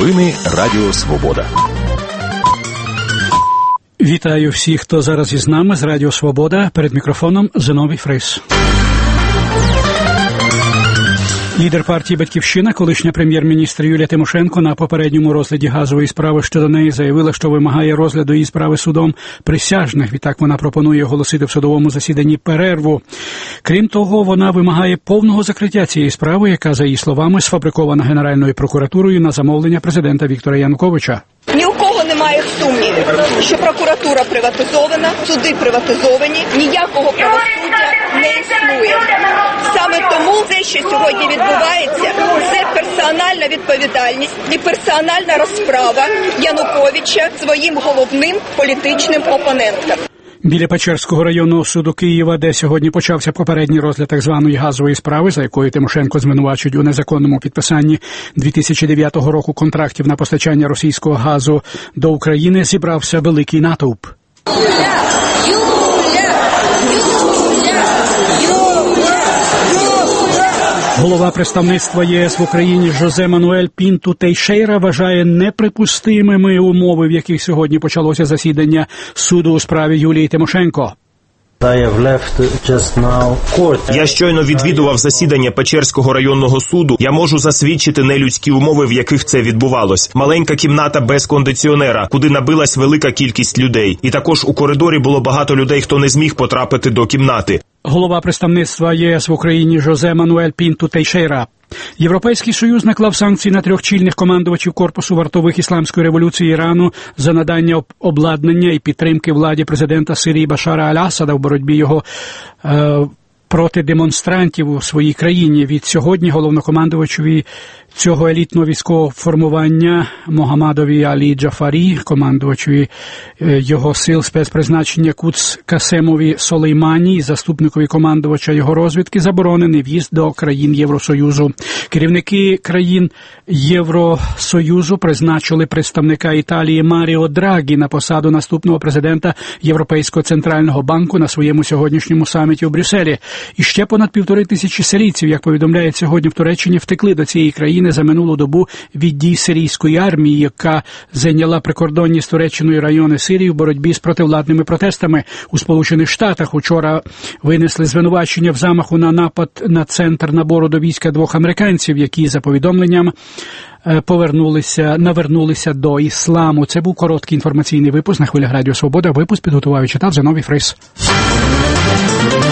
Новини Радіо Свобода. Вітаю всіх, хто зараз із нами з Радіо Свобода. Перед мікрофоном Зиновій Фрис. Лідер партії «Батьківщина», колишня прем'єр-міністр Юлія Тимошенко на попередньому розгляді газової справи щодо неї заявила, що вимагає розгляду її справи судом присяжних. Відтак вона пропонує оголосити в судовому засіданні перерву. Крім того, вона вимагає повного закриття цієї справи, яка, за її словами, сфабрикована Генеральною прокуратурою на замовлення президента Віктора Януковича. Ні у кого немає сумнівів, що прокуратура приватизована, суди приватизовані, ніякого правосуддя не існує. Саме тому те, що сьогодні відбувається, це персональна відповідальність і персональна розправа Януковича своїм головним політичним опонентам. Біля Печерського районного суду Києва, де сьогодні почався попередній розгляд так званої газової справи, за якою Тимошенко звинувачують у незаконному підписанні 2009 року контрактів на постачання російського газу до України, зібрався великий натовп. Голова представництва ЄС в Україні Жозе Мануель Пінту Тейшейра вважає неприпустимими умови, в яких сьогодні почалося засідання суду у справі Юлії Тимошенко. Я щойно відвідував засідання Печерського районного суду. Я можу засвідчити нелюдські умови, в яких це відбувалось. Маленька кімната без кондиціонера, куди набилась велика кількість людей. І також у коридорі було багато людей, хто не зміг потрапити до кімнати. Голова представництва єС в Україні Жозе Мануель Пінту Тейшейра. Європейський Союз наклав санкції на 3 чільних командувачів корпусу вартових ісламської революції Ірану за надання обладнання і підтримки владі президента Сирії Башара Аль-Асада в боротьбі його проти демонстрантів у своїй країні. Від сьогодні головнокомандувачеві цього елітного військового формування Могамадові Алі Джафарі, командувачеві його сил спецпризначення Куц Касемові Солеймані і заступникові командувача його розвідки заборонений в'їзд до країн Євросоюзу. Керівники країн Євросоюзу призначили представника Італії Маріо Драгі на посаду наступного президента Європейського центрального банку на своєму сьогоднішньому саміті у Брюсселі. І ще понад 1500 сирійців, як повідомляють сьогодні в Туреччині, втекли до цієї країни за минулу добу від дій сирійської армії, яка зайняла прикордонні з Туреччиною райони Сирії в боротьбі з противладними протестами. У Сполучених Штатах учора винесли звинувачення в замаху на напад на центр набору до війська 2 американців, які, за повідомленням, навернулися до ісламу. Це був короткий інформаційний випуск на хвилях Радіо Свобода. Випуск підготував і читав Зиновій Фрис.